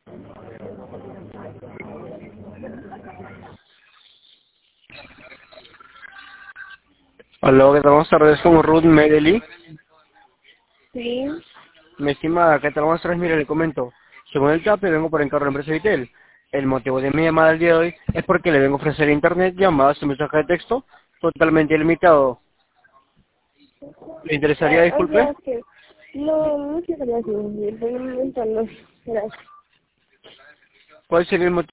Hola, ¿qué tal? Buenas tardes, con Ruth Medeli. Sí. Mi estimada, ¿qué tal? Buenas tardes, mire, le comento. Según el TAP, vengo por encargo de la empresa Vitel. El motivo de mi llamada el día de hoy es porque le vengo a ofrecer internet, llamadas y mensaje de texto totalmente ilimitado. ¿Le interesaría, O disculpe? sea que no, muchas gracias. Por el momento no. Gracias. ¿Cuál sería el motivo?